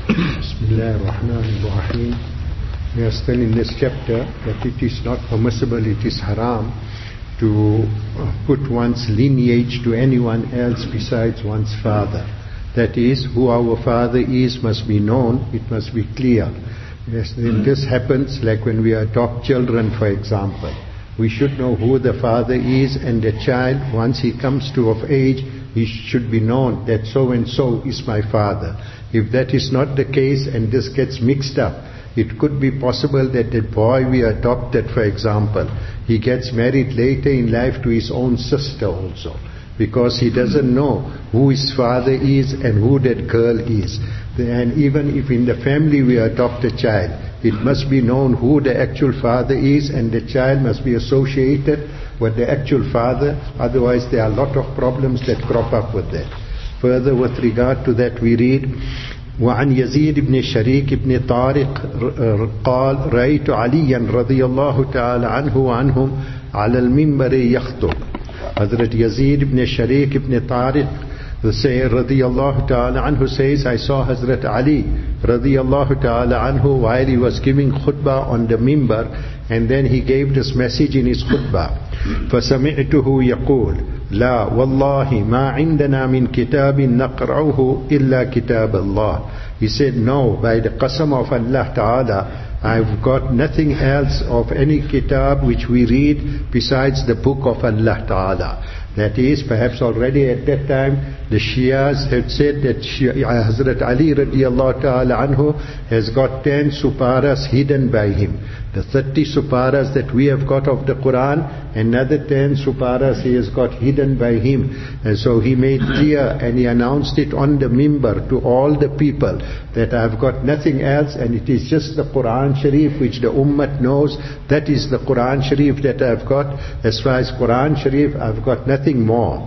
Bismillah ar-Rahman ar-Rahim. We are still in this chapter that it is not permissible, it is haram to put one's lineage to anyone else besides one's father. That is, who our father is must be known, it must be clear. Yes, then this happens like when we adopt children, for example. We should know who the father is, and the child, once he comes to of age, he should be known that so and so is my father. If that is not the case and this gets mixed up, it could be possible that the boy we adopted, for example, he gets married later in life to his own sister also, because he doesn't know who his father is and who that girl is. And even if in the family we adopt a child, it must be known who the actual father is, and the child must be associated with the actual father. Otherwise there are a lot of problems that crop up with that. Further, with regard to that, we read, وعن يزيد بن شريك بن طارق قال رأيت عليا رضي الله تعالى عنه وعنهم على المنبر يخطب. Hazrat Yazid ibn Sharik ibn Tariq radiyallahu ta'ala anhu says, I saw Hazrat Ali radiyallahu ta'ala anhu while he was giving khutbah on the mimbar, and then he gave this message in his khutbah. فَسَمِعْتُهُ يَقُولُ لَا وَاللَّهِ مَا عِنْدَنَا مِنْ كِتَابٍ نَقْرَعُهُ إِلَّا كِتَابَ اللَّهِ. He said, no, by the qasam of Allah ta'ala, I've got nothing else of any kitab which we read besides the book of Allah ta'ala. That is, perhaps already at that time, the Shias had said that Hazrat Ali radiallahu ta'ala anhu has got 10 suparas hidden by him. The 30 suparas that we have got of the Quran, another 10 suparas he has got hidden by him. And so he made clear and he announced it on the mimbar to all the people that I've got nothing else, and it is just the Quran Sharif which the Ummah knows. That is the Quran Sharif that I've got. As far as Quran Sharif, I've got nothing more.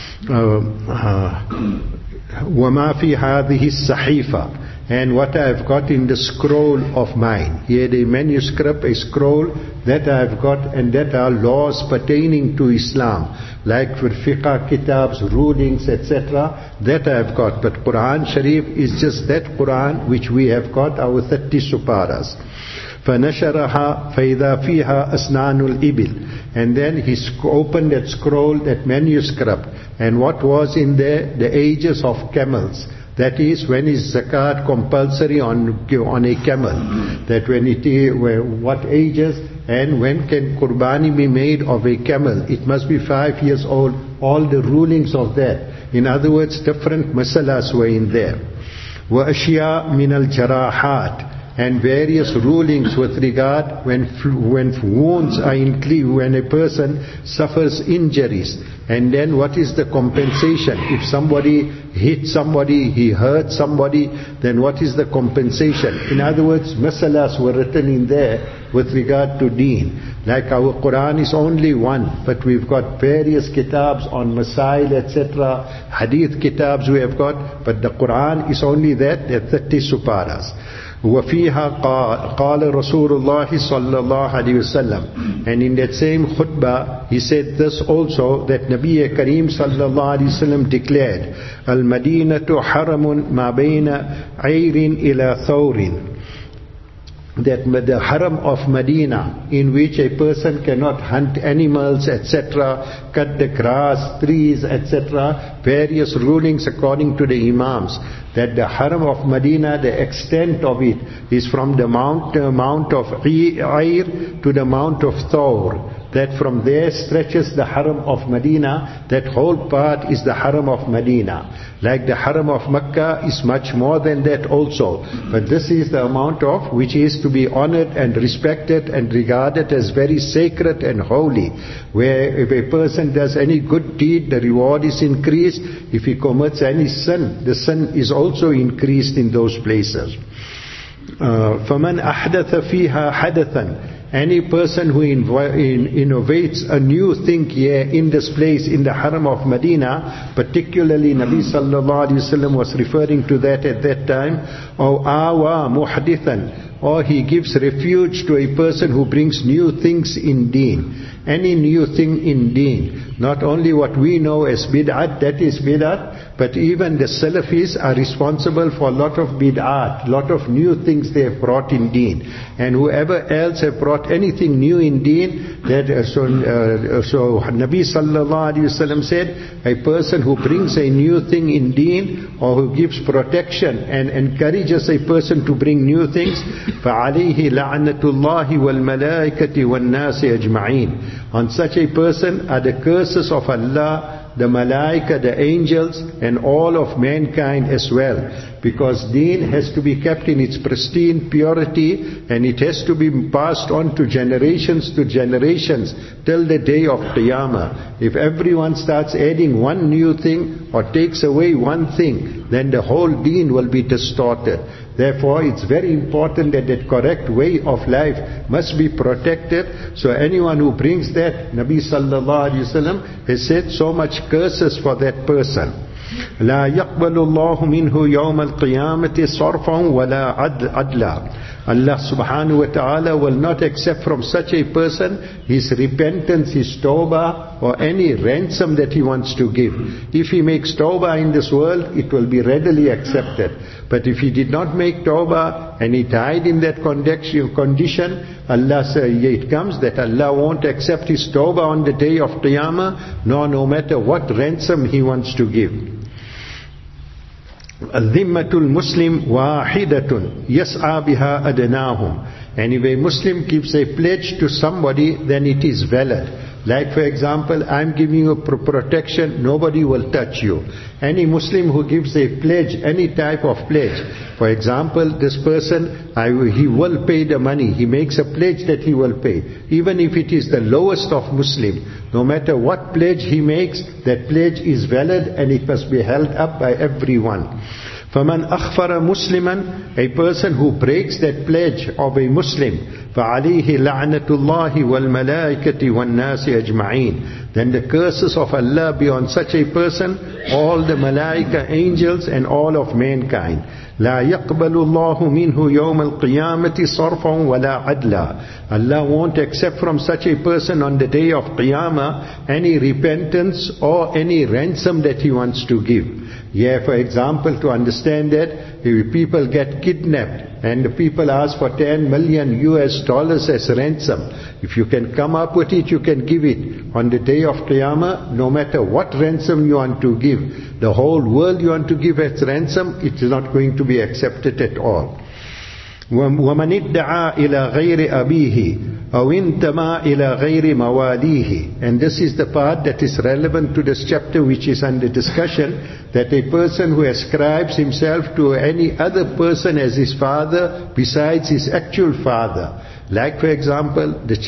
وَمَا فِي هَذِهِ الصَّحِيفَةِ. And what I've got in the scroll of mine. Here the manuscript, a scroll that I've got, and that are laws pertaining to Islam, like for fiqh kitabs, rulings, etc. That I've got. But Quran Sharif is just that Quran which we have got, our 30 suparas. فَنَشَرَهَا فَإِذَا فِيهَا أَسْنَانُ الْإِبِلِ. And then he opened that scroll, that manuscript, and what was in there? The ages of camels. That is, when is zakat compulsory on a camel? That when it is, what ages, and when can qurbani be made of a camel? It must be 5 years old. All the rulings of that. In other words, different masalas were in there. وَأَشْيَاء مِنَ الْجَرَاحَاتِ. And various rulings with regard when wounds are included, when a person suffers injuries, and then what is the compensation? If somebody hit somebody, he hurt somebody, then what is the compensation? In other words, masalas were written in there with regard to deen. Like our Quran is only one, but we've got various kitabs on masail, etc. Hadith kitabs we have got, but the Quran is only that, there are 30 suparas. وَفِيهَا قَالَ رَسُولُ اللَّهِ صَلَّى اللَّهُ عَلَيْهِ وسلم. And in that same khutbah, he said this also, that Nabi Kareem sallallahu alayhi wasallam declared, الْمَدِينَةُ حَرَمٌ مَا بَيْنَ عَيْرٍ إِلَى ثَوْرٍ. That the haram of Medina, in which a person cannot hunt animals, etc., cut the grass, trees, etc., various rulings according to the Imams, that the haram of Medina, the extent of it is from the mount of Ayr to the mount of Thawr. That from there stretches the haram of Medina. That whole part is the haram of Medina. Like the haram of Mecca is much more than that also. But this is the amount of which is to be honored and respected and regarded as very sacred and holy. Where if a person does any good deed, the reward is increased. If he commits any sin, the sin is also increased in those places. فَمَنْ أَحْدَثَ فِيهَا حَدَثًا. Any person who innovates a new thing here in this place, in the Haram of Medina, particularly Nabi sallallahu alaihi wasallam was referring to that at that time, or awa muhdithan, or he gives refuge to a person who brings new things in deen. Any new thing in deen. Not only what we know as bid'at, that is bid'at, but even the Salafis are responsible for a lot of bid'at, lot of new things they have brought in deen. And whoever else have brought anything new in deen, so Nabi sallallahu alaihi wasallam said, a person who brings a new thing in deen, or who gives protection and encourages a person to bring new things, فَعَلَيْهِ لَعْنَةُ اللَّهِ وَالْمَلَائِكَةِ وَالنَّاسِ أَجْمَعِينَ. On such a person are the curses of Allah, the malaika, the angels, and all of mankind as well. Because deen has to be kept in its pristine purity, and it has to be passed on to generations till the day of Qiyamah. If everyone starts adding one new thing or takes away one thing, then the whole deen will be distorted. Therefore, it's very important that that correct way of life must be protected. So anyone who brings that, Nabi sallallahu alaihi wasallam has said so much curses for that person. لا يقبل الله منه يوم القيامة صرفا ولا عدلا. Allah subhanahu wa ta'ala will not accept from such a person his repentance, his tawbah, or any ransom that he wants to give. If he makes tawbah in this world, it will be readily accepted. But if he did not make tawbah and he died in that condition, Allah says, it comes that Allah won't accept his tawbah on the day of Qiyamah, no matter what ransom he wants to give. الذمة المسلم واحدة يسعى بها أدناهم. And if a Muslim gives a pledge to somebody, then it is valid. Like for example, I'm giving you protection, nobody will touch you. Any Muslim who gives a pledge, any type of pledge, for example, this person, he will pay the money, he makes a pledge that he will pay. Even if it is the lowest of Muslim, no matter what pledge he makes, that pledge is valid and it must be held up by everyone. فَمَنْ أَخْفَرَ مُسْلِمًا, a person who breaks that pledge of a Muslim, فَعَلَيْهِ لَعْنَةُ اللَّهِ وَالْمَلَائِكَةِ وَالنَّاسِ أَجْمَعِينَ. Then the curses of Allah be on such a person, all the malaika, angels, and all of mankind. لا يقبل الله منه يوم القيامة صرفا ولا عدلا. Allah won't accept from such a person on the day of Qiyamah any repentance or any ransom that he wants to give. Yeah, for example, to understand that, if people get kidnapped and the people ask for $10 million as ransom, if you can come up with it, you can give it. On the day of Qiyamah, no matter what ransom you want to give, the whole world you want to give as ransom, it is not going to be accepted at all. وَمَنِ ادَّعَى إِلَى غَيْرِ أَبِيهِ أَوْ انْتَمَى إِلَى غَيْرِ مَوَالِيهِ. And this is the part that is relevant to this chapter which is under discussion, that a person who ascribes himself to any other person as his father besides his actual father. Like for example, the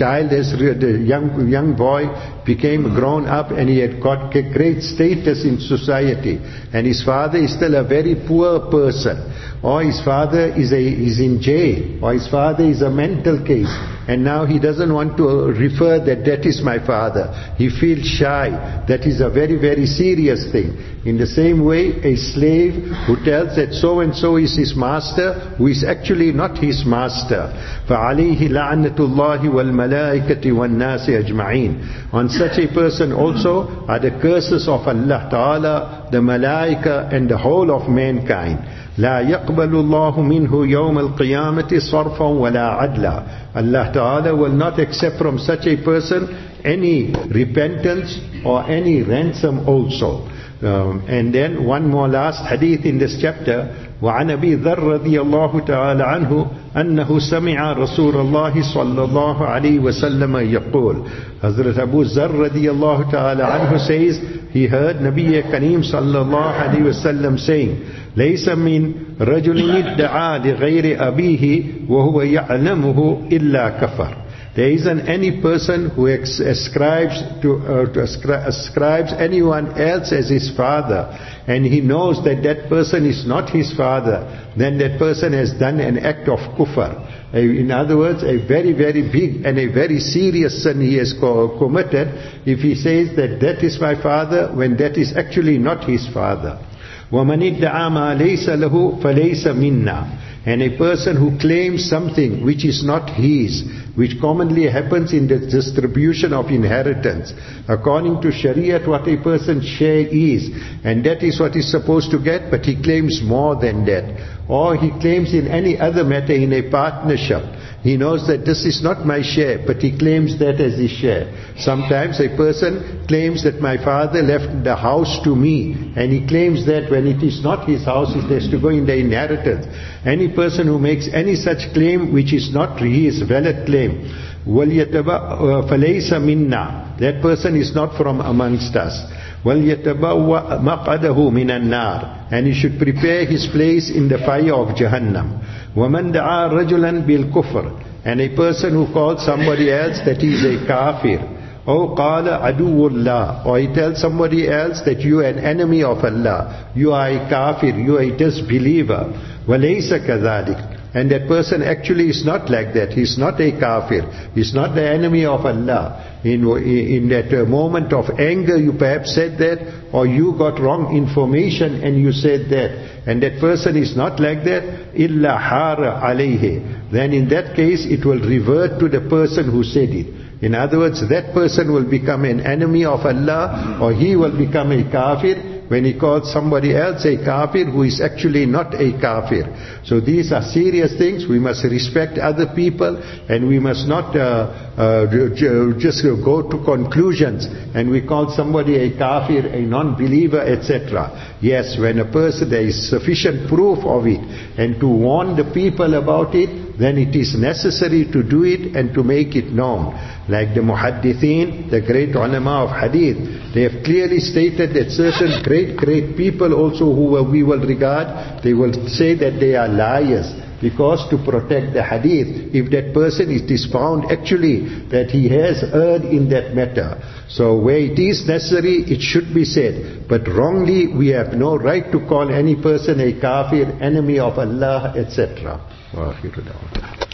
young boy became grown up and he had got great status in society, and his father is still a very poor person, or his father is in jail, or his father is a mental case, and now he doesn't want to refer that is my father. He feels shy. That is a very, very serious thing. In the same way, a slave who tells that so and so is his master, who is actually not his master. فَعَلَيْهِ لَعْنَةُ اللَّهِ وَالْمَلَائِكَةِ وَالنَّاسِ أَجْمَعِينَ. On such a person also are the curses of Allah Ta'ala, the malaika, and the whole of mankind. لا يقبل الله منه يوم القيامة صرفا ولا عدلا. Allah Ta'ala will not accept from such a person any repentance or any ransom also. And then one more last hadith in this chapter. وعن أبي ذر رضي الله تعالى عنه أنه سمع رسول الله صلى الله عليه وسلم يقول. Hazrat Abu Zar رضي الله تعالى عنه says, he heard Nabi Kareem صلى الله عليه وسلم saying, ليس من رجل ادعى لغير أبيه وهو يعلمه إلا كفر. There isn't any person who ascribes anyone else as his father, and he knows that that person is not his father, then that person has done an act of kufr. In other words, a very, very big and a very serious sin he has committed if he says that is my father when that is actually not his father. وَمَنِ ادَّعَى مَا لَيْسَ لَهُ فَلَيْسَ مِنَّا. And a person who claims something which is not his, which commonly happens in the distribution of inheritance, according to Shariat what a person's share is, and that is what he's supposed to get, but he claims more than that. Or he claims in any other matter in a partnership, he knows that this is not my share, but he claims that as his share. Sometimes a person claims that my father left the house to me, and he claims that when it is not his house, it has to go in the inheritance. Any person who makes any such claim which is not his valid claim, فَلَيْسَ مِنَّا, that person is not from amongst us. وَلْيَتَبَوَّأْ مَقْعَدَهُ مِنَ النَّارِ, and he should prepare his place in the fire of Jahannam. وَمَنْ دَعَى رَجُلًا بِالْكُفْرِ, and a person who calls somebody else that he is a kafir. Oh, قَالَ عَدُوُّ اللَّهِ, or he tells somebody else that you are an enemy of Allah, you are a kafir, you are a disbeliever. وَلَيْسَ كَذَلِكَ, and that person actually is not like that. He is not a kafir. He is not the enemy of Allah. In that moment of anger you perhaps said that, or you got wrong information and you said that. And that person is not like that. إِلَّا حَارَ عَلَيْهِ, then in that case it will revert to the person who said it. In other words, that person will become an enemy of Allah, or he will become a kafir when he calls somebody else a kafir who is actually not a kafir. So these are serious things. We must respect other people, and we must not just go to conclusions and we call somebody a kafir, a non-believer, etc. Yes, when a person, there is sufficient proof of it, and to warn the people about it, then it is necessary to do it and to make it known. Like the muhaddithin, the great ulama of hadith, they have clearly stated that certain great people also who we will regard, they will say that they are liars, because to protect the hadith, if that person it is found actually that he has erred in that matter. So where it is necessary, it should be said. But wrongly, we have no right to call any person a kafir, enemy of Allah, etc.